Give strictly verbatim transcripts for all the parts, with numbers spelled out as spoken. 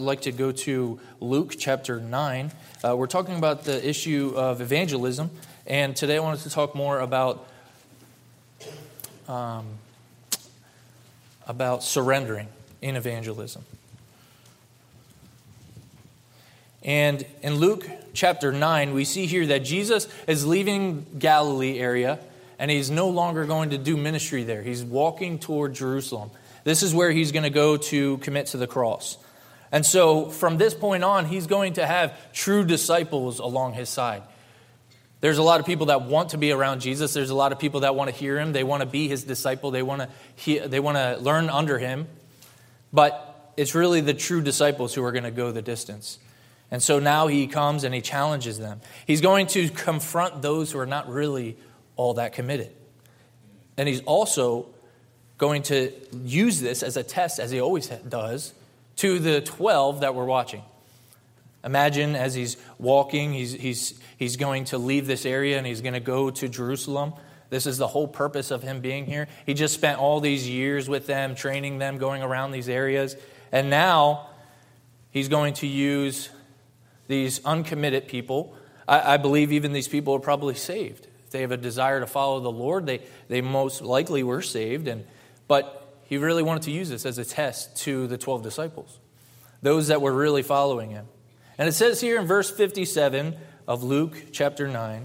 I'd like to go to Luke chapter nine. Uh, we're talking about the issue of evangelism, and today I wanted to talk more about um, about surrendering in evangelism. And in Luke chapter nine, we see here that Jesus is leaving Galilee area, and he's no longer going to do ministry there. He's walking toward Jerusalem. This is where he's going to go to commit to the cross. And so from this point on, he's going to have true disciples along his side. There's a lot of people that want to be around Jesus. There's a lot of people that want to hear him. They want to be his disciple. They want to he, they want to learn under him. But it's really the true disciples who are going to go the distance. And so now he comes and he challenges them. He's going to confront those who are not really all that committed. And he's also going to use this as a test, as he always does, to the twelve that we're watching. Imagine as he's walking, he's he's he's going to leave this area and he's going to go to Jerusalem. This is the whole purpose of him being here. He just spent all these years with them, training them, going around these areas. And now he's going to use these uncommitted people. I, I believe even these people are probably saved. If they have a desire to follow the Lord, they, they most likely were saved. And but he really wanted to use this as a test to the twelve disciples, those that were really following him. And it says here in verse fifty-seven of Luke chapter nine,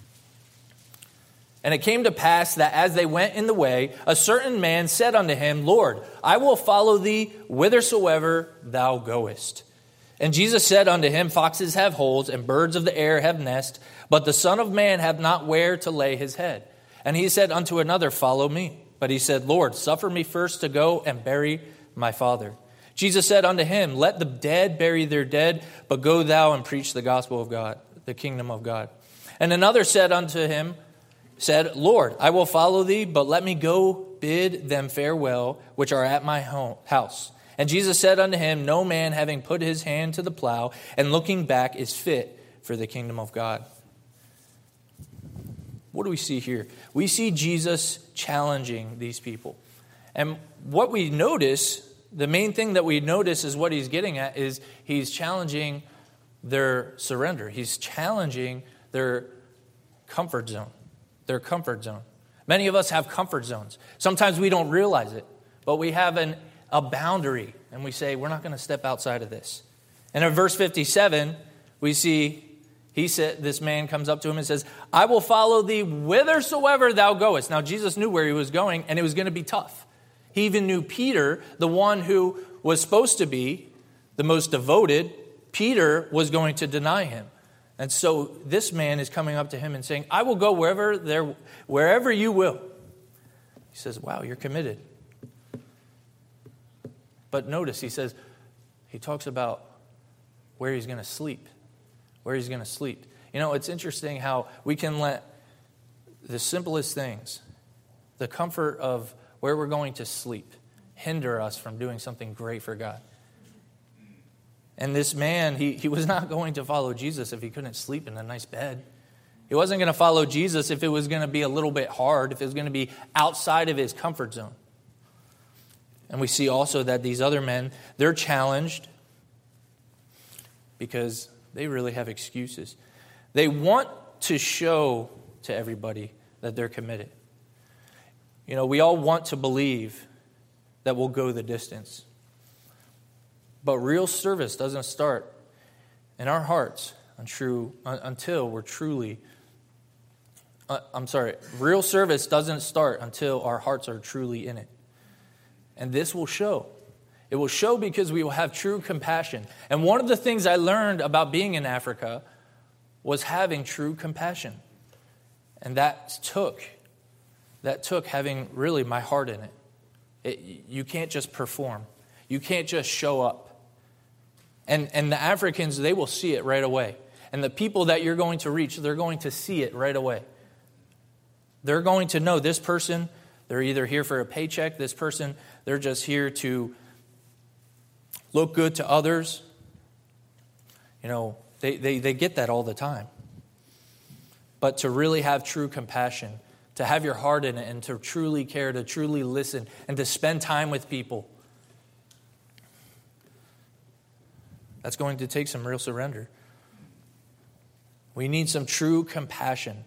"And it came to pass that as they went in the way, a certain man said unto him, Lord, I will follow thee whithersoever thou goest. And Jesus said unto him, Foxes have holes, and birds of the air have nests, but the Son of Man hath not where to lay his head. And he said unto another, Follow me. But he said, Lord, suffer me first to go and bury my father. Jesus said unto him, Let the dead bury their dead, but go thou and preach the gospel of God, the kingdom of God. And another said unto him, said, Lord, I will follow thee, but let me go bid them farewell, which are at my home, house. And Jesus said unto him, No man having put his hand to the plow and looking back is fit for the kingdom of God." What do we see here? We see Jesus challenging these people. And what we notice, the main thing that we notice is what he's getting at is he's challenging their surrender. He's challenging their comfort zone. Their comfort zone. Many of us have comfort zones. Sometimes we don't realize it, but we have an, a boundary, and we say, we're not going to step outside of this. And in verse fifty-seven, we see He said, this man comes up to him and says, I will follow thee whithersoever thou goest. Now, Jesus knew where he was going, and it was going to be tough. He even knew Peter, the one who was supposed to be the most devoted, Peter was going to deny him. And so this man is coming up to him and saying, I will go wherever there, wherever you will. He says, wow, you're committed. But notice, he says, he talks about where he's going to sleep. Where he's going to sleep. You know, it's interesting how we can let the simplest things, the comfort of where we're going to sleep, hinder us from doing something great for God. And this man, he, he was not going to follow Jesus if he couldn't sleep in a nice bed. He wasn't going to follow Jesus if it was going to be a little bit hard, if it was going to be outside of his comfort zone. And we see also that these other men, they're challenged because they really have excuses. They want to show to everybody that they're committed. You know, we all want to believe that we'll go the distance. But real service doesn't start in our hearts untrue, until we're truly, uh, I'm sorry, real service doesn't start until our hearts are truly in it. And this will show. It will show because we will have true compassion. And one of the things I learned about being in Africa was having true compassion. And that took, that took having really my heart in it. it. You can't just perform. You can't just show up. And, and the Africans, they will see it right away. And the people that you're going to reach, they're going to see it right away. They're going to know this person, they're either here for a paycheck, this person, they're just here to look good to others. You know, they, they, they get that all the time. But to really have true compassion, to have your heart in it, and to truly care, to truly listen, and to spend time with people, That's going to take some real surrender. We need some true compassion.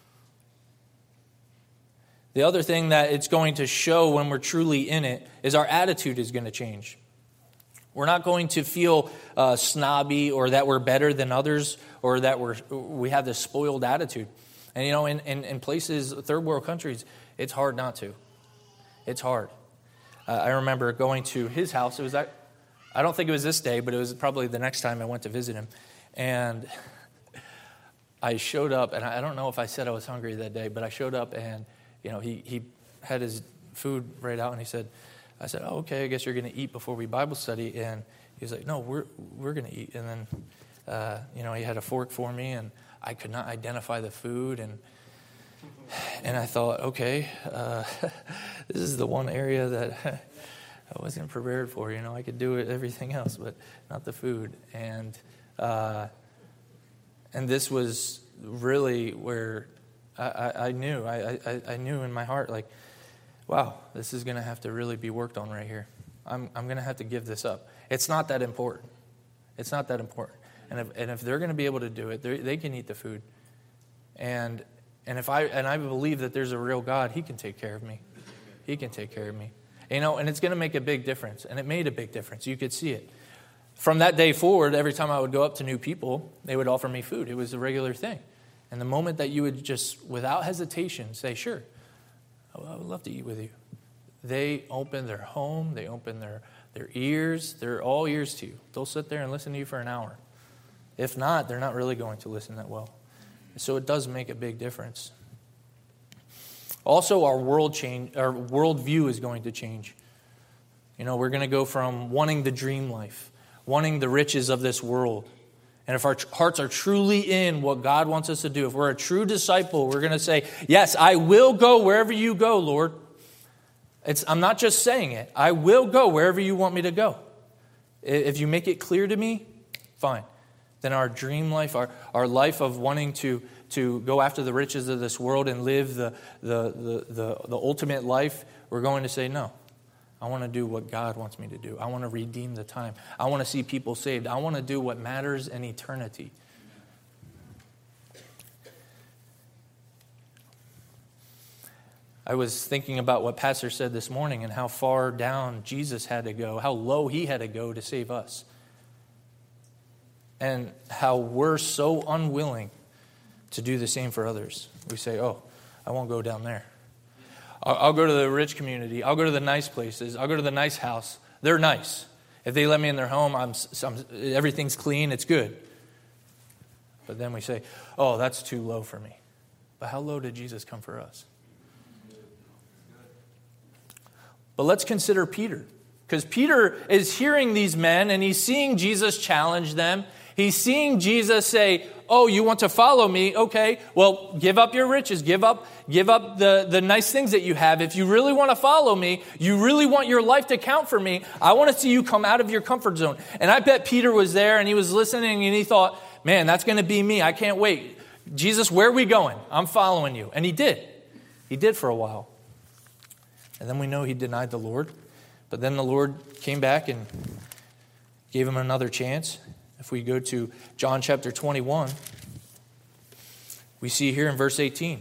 The other thing that it's going to show when we're truly in it is our attitude is going to change. We're not going to feel uh, snobby or that we're better than others or that we're we have this spoiled attitude. And, you know, in, in, in places, third world countries, it's hard not to. It's hard. Uh, I remember going to his house. It was that, I don't think it was this day, but it was probably the next time I went to visit him. And I showed up, and I don't know if I said I was hungry that day, but I showed up, and, you know, he, he had his food right out, and he said, I said, oh, okay, I guess you're going to eat before we Bible study. And he was like, no, we're we're going to eat. And then, uh, you know, he had a fork for me, and I could not identify the food. And and I thought, okay, uh, this is the one area that I wasn't prepared for. You know, I could do it, everything else, but not the food. And uh, and this was really where I, I, I knew, I, I, I knew in my heart, like, wow, this is going to have to really be worked on right here. I'm I'm going to have to give this up. It's not that important. It's not that important. And if and if they're going to be able to do it, they can eat the food. And and if I and I believe that there's a real God, He can take care of me. He can take care of me. You know, and it's going to make a big difference. And it made a big difference. You could see it. From that day forward, every time I would go up to new people, they would offer me food. It was a regular thing. And the moment that you would just, without hesitation, say, sure, I would love to eat with you. They open their home. They open their, their ears. They're all ears to you. They'll sit there and listen to you for an hour. If not, they're not really going to listen that well. So it does make a big difference. Also, our world change, our worldview is going to change. You know, we're going to go from wanting the dream life, wanting the riches of this world. And if our hearts are truly in what God wants us to do, if we're a true disciple, we're going to say, yes, I will go wherever you go, Lord. It's, I'm not just saying it. I will go wherever you want me to go. If you make it clear to me, fine. Then our dream life, our, our life of wanting to, to go after the riches of this world and live the, the, the, the, the ultimate life, we're going to say, no. I want to do what God wants me to do. I want to redeem the time. I want to see people saved. I want to do what matters in eternity. I was thinking about what Pastor said this morning and how far down Jesus had to go, how low He had to go to save us. And how we're so unwilling to do the same for others. We say, oh, I won't go down there. I'll go to the rich community. I'll go to the nice places. I'll go to the nice house. They're nice. If they let me in their home, I'm, I'm, everything's clean. It's good. But then we say, oh, that's too low for me. But how low did Jesus come for us? But let's consider Peter. Because Peter is hearing these men and he's seeing Jesus challenge them. He's seeing Jesus say, oh, you want to follow me? Okay, well, give up your riches. Give up, give up the, the nice things that you have. If you really want to follow me, you really want your life to count for me, I want to see you come out of your comfort zone. And I bet Peter was there and he was listening and he thought, man, that's going to be me. I can't wait. Jesus, where are we going? I'm following you. And he did. He did for a while. And then we know he denied the Lord. But then the Lord came back and gave him another chance. If we go to John chapter twenty-one, we see here in verse eighteen.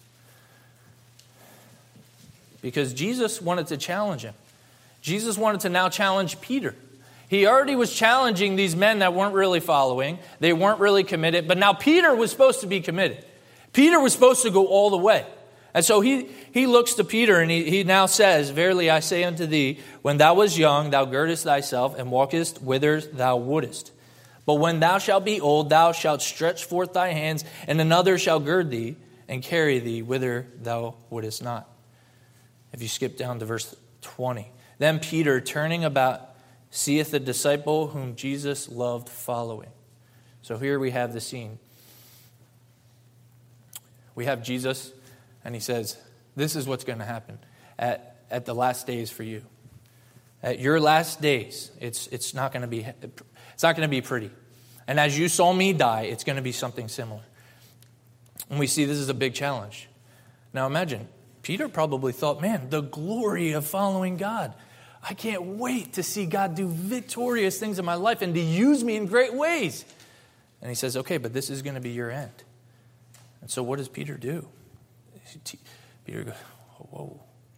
Because Jesus wanted to challenge him. Jesus wanted to now challenge Peter. He already was challenging these men that weren't really following. They weren't really committed. But now Peter was supposed to be committed. Peter was supposed to go all the way. And so he, he looks to Peter and he, he now says, verily I say unto thee, when thou wast young, thou girdest thyself and walkest whither thou wouldest. But when thou shalt be old, thou shalt stretch forth thy hands, and another shall gird thee and carry thee whither thou wouldest not. If you skip down to verse twenty. Then Peter, turning about, seeth the disciple whom Jesus loved following. So here we have the scene. We have Jesus, and he says, this is what's going to happen at, at the last days for you. At your last days, it's it's not going to be it's not going to be pretty. And as you saw me die, it's going to be something similar. And we see this is a big challenge. Now imagine, Peter probably thought, man, the glory of following God. I can't wait to see God do victorious things in my life and to use me in great ways. And he says, okay, but this is going to be your end. And so what does Peter do? Peter goes, whoa.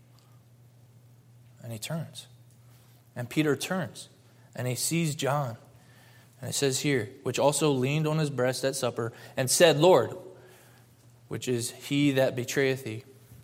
And he turns. And Peter turns. And he sees John. And it says here, which also leaned on his breast at supper and said, Lord, which is he that betrayeth thee.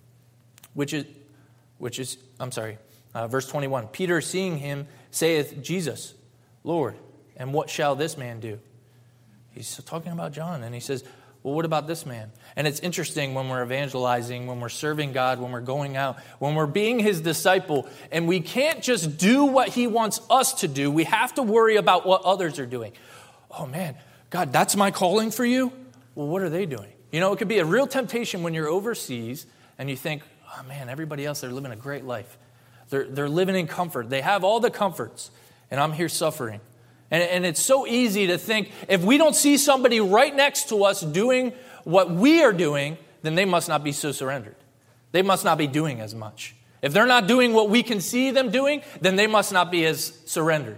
Which is, which is, I'm sorry, uh, verse twenty-one. Peter seeing him saith, Jesus, Lord, and what shall this man do? He's talking about John. And he says, well, what about this man? And it's interesting when we're evangelizing, when we're serving God, when we're going out, when we're being his disciple, and we can't just do what he wants us to do. We have to worry about what others are doing. Oh man, God, that's my calling for you? Well, what are they doing? You know, it could be a real temptation when you're overseas and you think, oh man, everybody else, they're living a great life. They're, they're living in comfort. They have all the comforts, and I'm here suffering. And, and it's so easy to think, if we don't see somebody right next to us doing what we are doing, then they must not be so surrendered. They must not be doing as much. If they're not doing what we can see them doing, then they must not be as surrendered.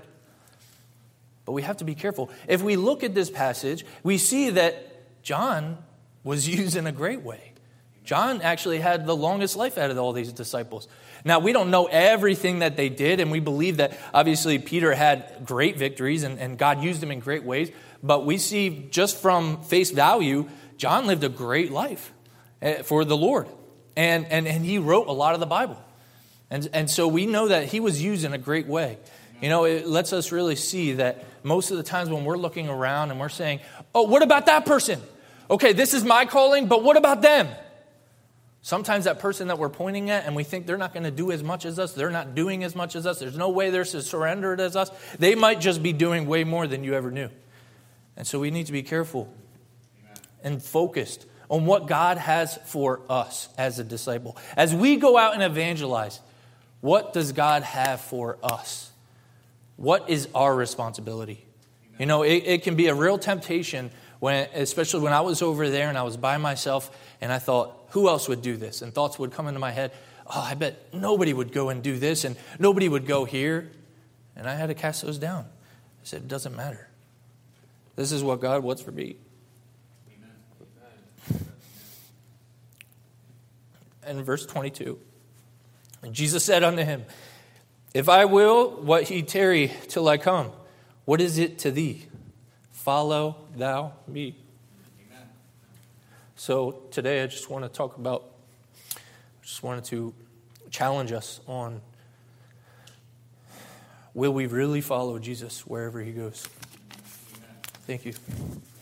But we have to be careful. If we look at this passage, we see that John was used in a great way. John actually had the longest life out of all these disciples. Now, we don't know everything that they did, and we believe that obviously Peter had great victories and, and God used him in great ways. But we see just from face value, John lived a great life for the Lord. And, and, and he wrote a lot of the Bible. And, and so we know that he was used in a great way. You know, it lets us really see that most of the times when we're looking around and we're saying, oh, what about that person? Okay, this is my calling, but what about them? Sometimes that person that we're pointing at and we think they're not going to do as much as us, they're not doing as much as us, there's no way they're as surrendered as us, they might just be doing way more than you ever knew. And so we need to be careful Amen. And focused on what God has for us as a disciple. As we go out and evangelize, what does God have for us? What is our responsibility? Amen. You know, it, it can be a real temptation, when, especially when I was over there and I was by myself and I thought, who else would do this? And thoughts would come into my head. Oh, I bet nobody would go and do this and nobody would go here. And I had to cast those down. I said, it doesn't matter. This is what God wants for me. Amen. And verse twenty-two. And Jesus said unto him, if I will, what he tarry till I come, what is it to thee? Follow thou me. So today I just want to talk about, I just wanted to challenge us on, will we really follow Jesus wherever he goes? Amen. Thank you.